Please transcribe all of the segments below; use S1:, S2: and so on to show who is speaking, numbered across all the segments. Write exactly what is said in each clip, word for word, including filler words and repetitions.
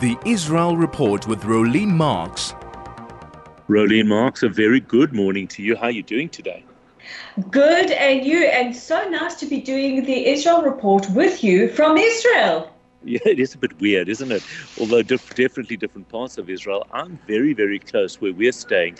S1: The Israel Report with Rolene Marks.
S2: Rolene Marks, a very good morning to you. How are you doing today?
S3: Good, and you, and so nice to be doing the Israel Report with you from Israel.
S2: Yeah, it is a bit weird, isn't it? Although diff- definitely different parts of Israel. I'm very, very close where we're staying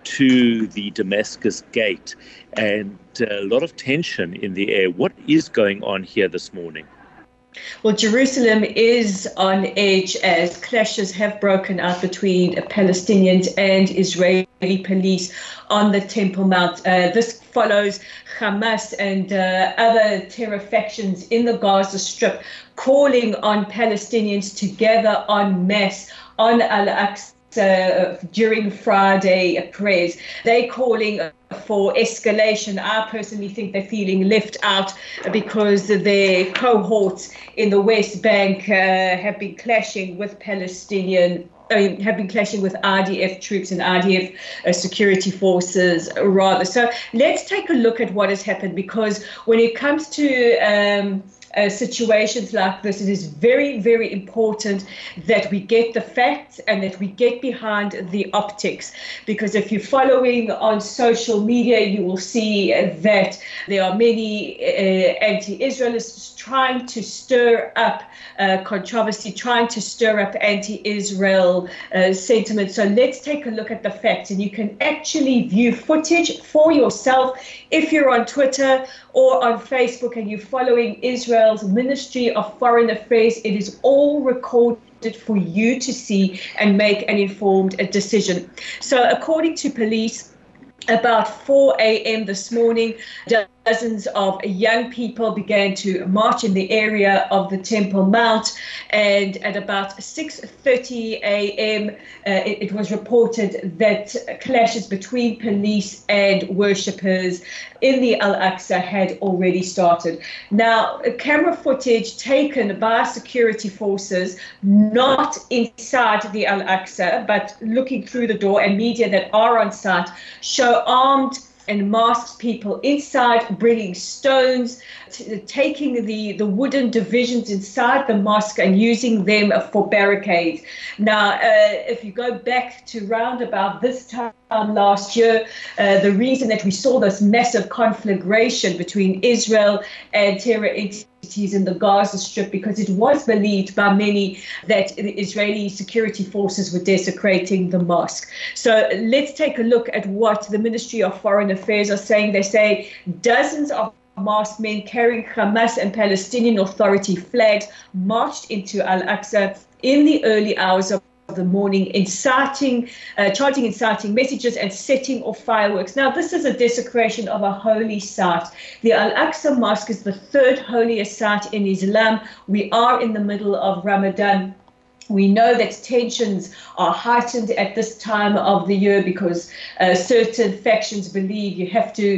S2: to the Damascus Gate, and a lot of tension in the air. What is going on here this morning?
S3: Well, Jerusalem is on edge as clashes have broken out between Palestinians and Israeli police on the Temple Mount. Uh, this follows Hamas and uh, other terror factions in the Gaza Strip calling on Palestinians to gather en masse on Al-Aqsa Uh, during Friday prayers. They're calling for escalation. I personally think they're feeling left out because their cohorts in the West Bank uh, have been clashing with Palestinian I mean, have been clashing with I D F troops and I D F uh, security forces rather. So let's take a look at what has happened, because when it comes to um, Uh, situations like this, it is very, very important that we get the facts and that we get behind the optics. Because if you're following on social media, you will see that there are many uh, anti-Israelists trying to stir up uh, controversy, trying to stir up anti-Israel uh, sentiment. So let's take a look at the facts, and you can actually view footage for yourself if you're on Twitter or on Facebook and you're following Israel's Ministry of Foreign Affairs. It is all recorded for you to see and make an informed decision. So according to police, about four a.m. this morning, dozens of young people began to march in the area of the Temple Mount, and at about six thirty a.m. Uh, it, it was reported that clashes between police and worshippers in the Al-Aqsa had already started. Now, camera footage taken by security forces, not inside the Al-Aqsa, but looking through the door, and media that are on site, show armed and masked people inside, bringing stones, t- taking the, the wooden divisions inside the mosque and using them for barricades. Now, uh, if you go back to round about this time last year, uh, the reason that we saw this massive conflagration between Israel and terror entities in the Gaza Strip, because it was believed by many that the Israeli security forces were desecrating the mosque. So let's take a look at what the Ministry of Foreign Affairs are saying. They say dozens of masked men carrying Hamas and Palestinian Authority flags marched into Al-Aqsa in the early hours of the morning, inciting, uh, chanting inciting messages and setting off fireworks. Now, this is a desecration of a holy site. The Al-Aqsa Mosque is the third holiest site in Islam. We are in the middle of Ramadan. We know that tensions are heightened at this time of the year because uh, certain factions believe you have to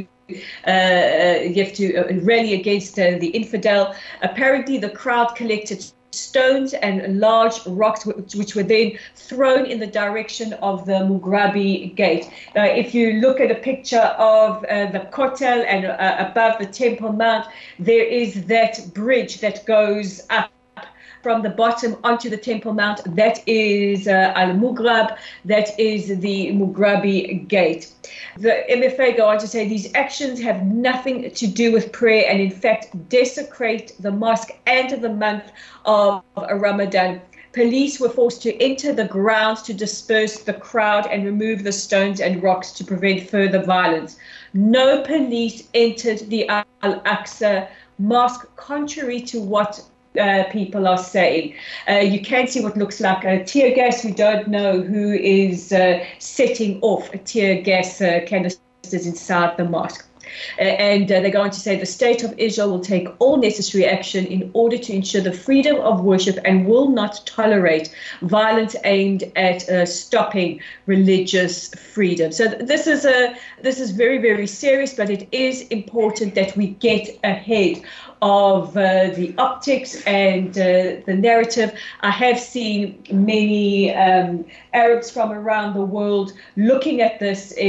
S3: uh, you have to rally against uh, the infidel. Apparently, the crowd collected stones and large rocks, which, which were then thrown in the direction of the Mughrabi Gate. Now, if you look at a picture of uh, the Kotel and uh, above the Temple Mount, there is that bridge that goes up from the bottom onto the Temple Mount. That is uh, Al-Mughrab, that is the Mughrabi Gate. The M F A go on to say these actions have nothing to do with prayer and in fact desecrate the mosque and the month of Ramadan. Police were forced to enter the grounds to disperse the crowd and remove the stones and rocks to prevent further violence. No police entered the Al-Aqsa mosque, contrary to what Uh, people are saying. Uh, you can see what looks like a tear gas. We don't know who is uh, setting off a tear gas uh, canisters inside the mosque. Uh, and uh, they go on to say the state of Israel will take all necessary action in order to ensure the freedom of worship and will not tolerate violence aimed at uh, stopping religious freedom. So th- this is a this is very, very serious, but it is important that we get ahead of uh, the optics and uh, the narrative. I have seen many um, Arabs from around the world looking at this in,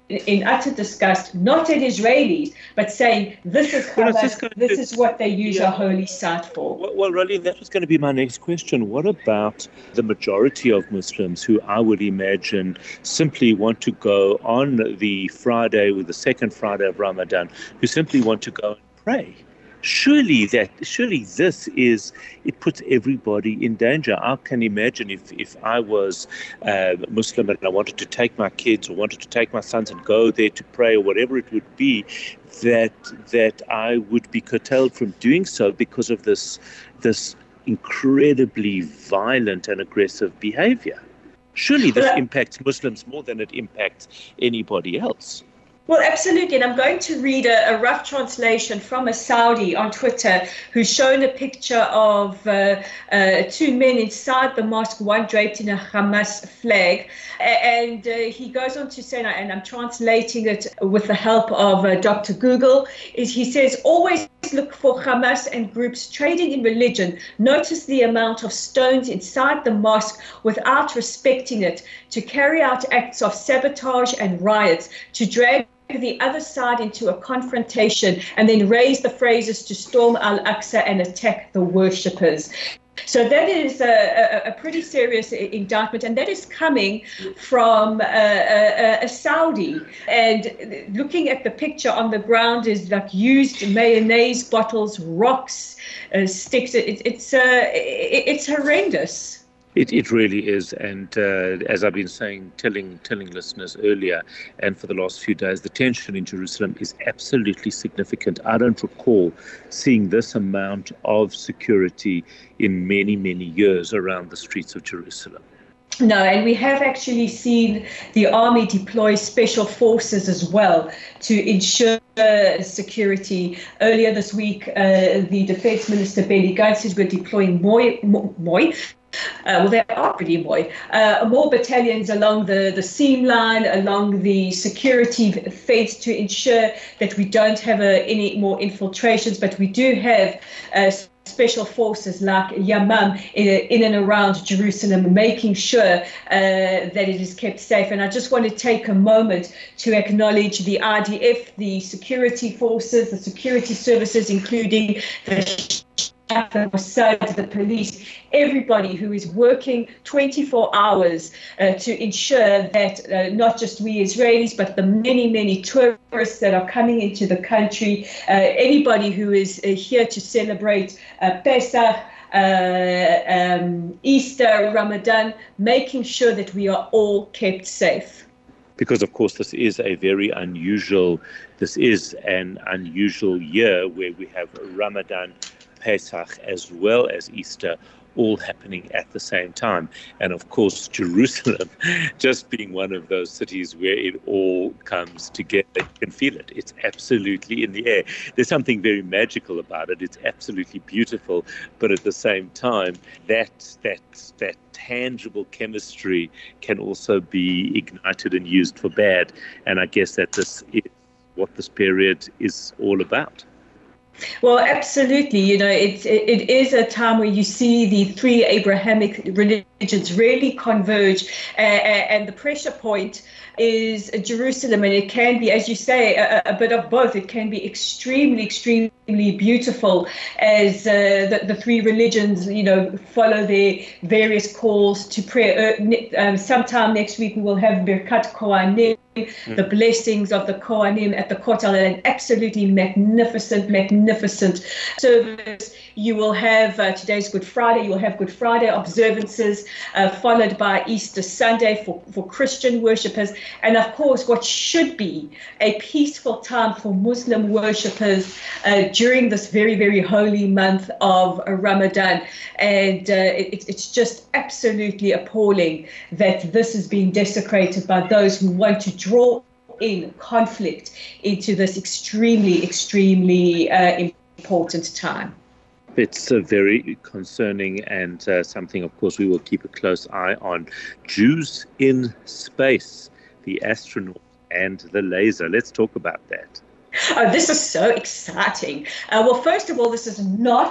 S3: in utter disgust, not at Israelis, but saying this is
S2: Well, it's
S3: Hamas,
S2: just going
S3: this
S2: to-
S3: is what they use
S2: Yeah.
S3: our holy site for.
S2: Well, well, really, that was going to be my next question. What about the majority of Muslims who I would imagine simply want to go on the Friday or the second Friday of Ramadan, who simply want to go and pray? Surely that, surely this is, it puts everybody in danger. I can imagine if, if I was uh, Muslim and I wanted to take my kids or wanted to take my sons and go there to pray or whatever it would be, that that I would be curtailed from doing so because of this this incredibly violent and aggressive behavior. Surely this
S3: Well,
S2: impacts Muslims more than it impacts anybody else.
S3: Well, absolutely. And I'm going to read a, a rough translation from a Saudi on Twitter who's shown a picture of uh, uh, two men inside the mosque, one draped in a Hamas flag. And uh, he goes on to say, and I'm translating it with the help of uh, Doctor Google, is he says, always look for Hamas and groups trading in religion. Notice the amount of stones inside the mosque without respecting it, to carry out acts of sabotage and riots, to drag the other side into a confrontation, and then raise the phrases to storm Al-Aqsa and attack the worshippers. So that is a, a, a pretty serious indictment, and that is coming from a, a, a Saudi. And looking at the picture on the ground is like used mayonnaise bottles, rocks, uh, sticks. It, it's uh, it, it's horrendous.
S2: It it really is, and uh, as I've been saying, telling telling listeners earlier, and for the last few days, the tension in Jerusalem is absolutely significant. I don't recall seeing this amount of security in many, many years around the streets of Jerusalem.
S3: No, and we have actually seen the army deploy special forces as well to ensure security. Earlier this week, uh, the Defense Minister Benny Gantz said we're deploying more, more Uh, well, there are pretty more, uh, more battalions along the, the seam line, along the security fence to ensure that we don't have uh, any more infiltrations, but we do have uh, special forces like Yamam in, in and around Jerusalem, making sure uh, that it is kept safe. And I just want to take a moment to acknowledge the I D F, the security forces, the security services, including the the Mossad, the police, everybody who is working twenty-four hours uh, to ensure that uh, not just we Israelis, but the many, many tourists that are coming into the country, uh, anybody who is uh, here to celebrate uh, Pesach, uh, um, Easter, Ramadan, making sure that we are all kept safe.
S2: Because, of course, this is a very unusual, this is an unusual year where we have Ramadan, Pesach, as well as Easter, all happening at the same time. And of course, Jerusalem just being one of those cities where it all comes together. You can feel it. It's absolutely in the air. There's something very magical about it. It's absolutely beautiful. But at the same time, that that that tangible chemistry can also be ignited and used for bad. And I guess that this is what this period is all about.
S3: Well, absolutely. You know, it, it is a time where you see the three Abrahamic religions really converge, uh, and the pressure point is Jerusalem. And it can be, as you say, a, a bit of both. It can be extremely, extremely beautiful as uh, the, the three religions, you know, follow their various calls to prayer. Uh, um, sometime next week, we will have Birkat Kohanim, the blessings of the Kohanim at the Kotel, an absolutely magnificent, magnificent service. You will have, uh, today's Good Friday, you will have Good Friday observances, uh, followed by Easter Sunday for, for Christian worshippers. And of course, what should be a peaceful time for Muslim worshippers uh, during this very, very holy month of Ramadan. And uh, it, it's just absolutely appalling that this is being desecrated by those who want to draw in conflict into this extremely, extremely uh, important time.
S2: It's uh, very concerning and uh, something, of course, we will keep a close eye on. Jews in space, the astronaut and the laser. Let's talk about that.
S3: Oh, this is so exciting. Uh, well, first of all, this is not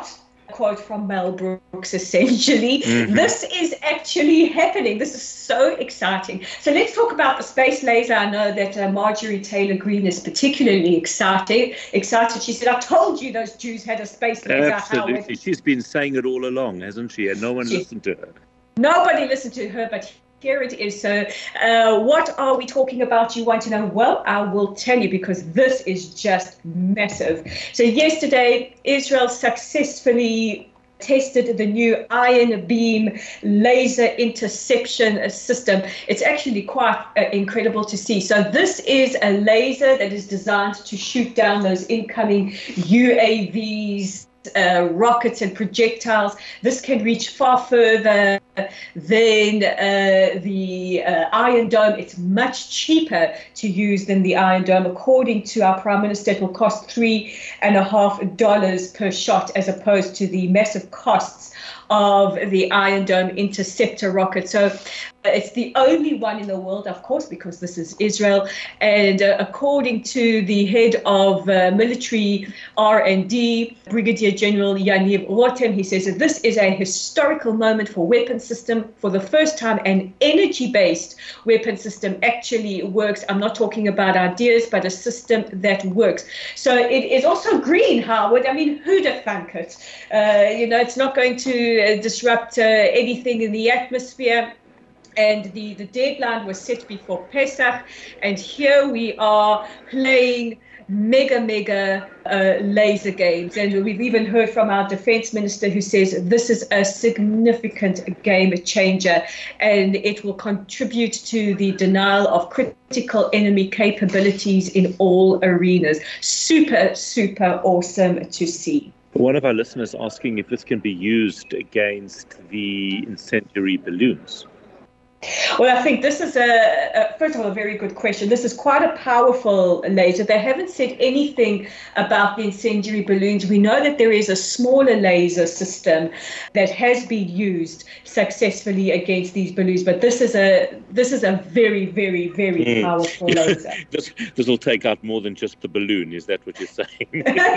S3: quote from Mel Brooks, essentially.
S2: Mm-hmm.
S3: This is actually happening. This is so exciting. So let's talk about the space laser. I know that uh, Marjorie Taylor Greene is particularly excited. Excited. She said, "I told you those Jews had a space laser."
S2: Absolutely.
S3: Howard.
S2: She's been saying it all along, hasn't she? And no one
S3: She,
S2: listened to her.
S3: Nobody listened to her, but here it is. So uh, what are we talking about? You want to know? Well, I will tell you, because this is just massive. So yesterday, Israel successfully tested the new Iron Beam laser interception system. It's actually quite uh, incredible to see. So this is a laser that is designed to shoot down those incoming U A Vs, Uh, rockets and projectiles. This can reach far further than uh, the uh, Iron Dome. It's much cheaper to use than the Iron Dome. According to our Prime Minister, it will cost three and a half dollars per shot, as opposed to the massive costs of the Iron Dome interceptor rocket. So uh, it's the only one in the world, of course, because this is Israel. And uh, according to the head of uh, military R and D, Brigadier General Yaniv Rotem, he says that this is a historical moment for weapon system. For the first time, an energy-based weapon system actually works. I'm not talking about ideas, but a system that works. So it is also green, Howard. I mean, who'd have thunk it? Uh, you know, it's not going to uh, disrupt uh, anything in the atmosphere. And the, the deadline was set before Pesach. And here we are playing mega, mega uh, laser games. And we've even heard from our defense minister, who says this is a significant game changer, and it will contribute to the denial of critical enemy capabilities in all arenas. Super, super awesome to see.
S2: One of our listeners asking if this can be used against the incendiary balloons.
S3: Well, I think this is, a, a, first of all, a very good question. This is quite a powerful laser. They haven't said anything about the incendiary balloons. We know that there is a smaller laser system that has been used successfully against these balloons, but this is a this is a very, very, very mm. powerful laser.
S2: this this will take out more than just the balloon. Is that what you're saying?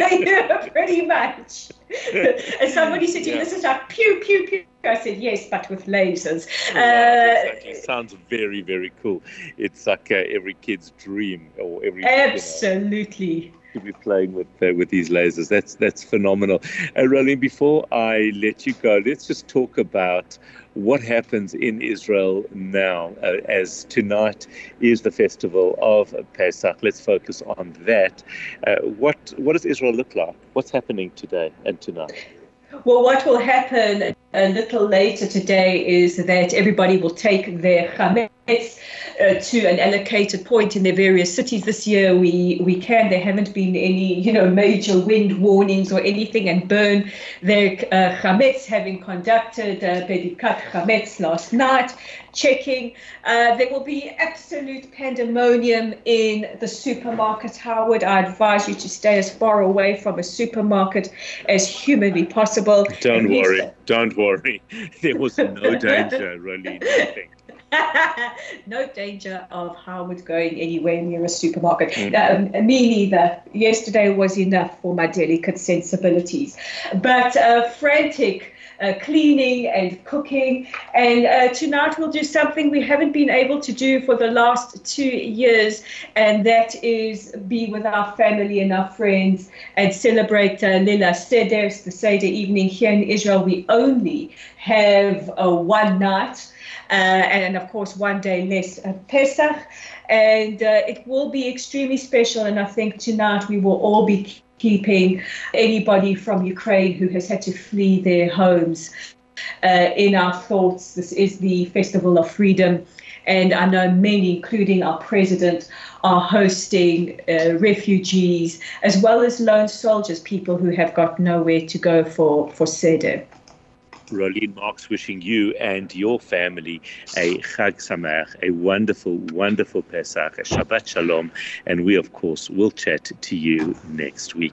S3: Yeah, pretty much. And somebody said to me, yeah. This is like pew, pew, pew. I said, yes, but with lasers.
S2: Right, uh, exactly. Sounds very, very cool. It's like uh, every kid's dream, or every
S3: absolutely.
S2: You know, to be playing with uh, with these lasers. That's that's phenomenal. Uh, Roelien, before I let you go, let's just talk about what happens in Israel now, uh, as tonight is the festival of Pesach. Let's focus on that. Uh, what what does Israel look like? What's happening today and tonight?
S3: Well, what will happen a little later today is that everybody will take their chametz uh, to an allocated point in their various cities. This year we, we can. There haven't been any, you know, major wind warnings or anything, and burn their uh, chametz, having conducted uh, Bedikat Chametz last night, checking. Uh, there will be absolute pandemonium in the supermarket, Howard. I advise you to stay as far away from a supermarket as humanly possible.
S2: Don't worry. The- Don't worry. There was no danger, really, nothing.
S3: No danger of Howard going anywhere near a supermarket. Mm-hmm. Um, me neither. Yesterday was enough for my delicate sensibilities. But uh, frantic uh, cleaning and cooking. And uh, tonight we'll do something we haven't been able to do for the last two years, and that is be with our family and our friends and celebrate uh, Lila Seder, the Seder evening. Here in Israel, we only have uh, one night. Uh, and of course, one day less uh, Pesach, and uh, it will be extremely special. And I think tonight we will all be keeping anybody from Ukraine who has had to flee their homes uh, in our thoughts. This is the Festival of Freedom, and I know many, including our president, are hosting uh, refugees as well as lone soldiers, people who have got nowhere to go for, for Seder.
S2: Roelien Marks wishing you and your family a Chag Sameach, a wonderful, wonderful Pesach, a Shabbat Shalom, and we, of course, will chat to you next week.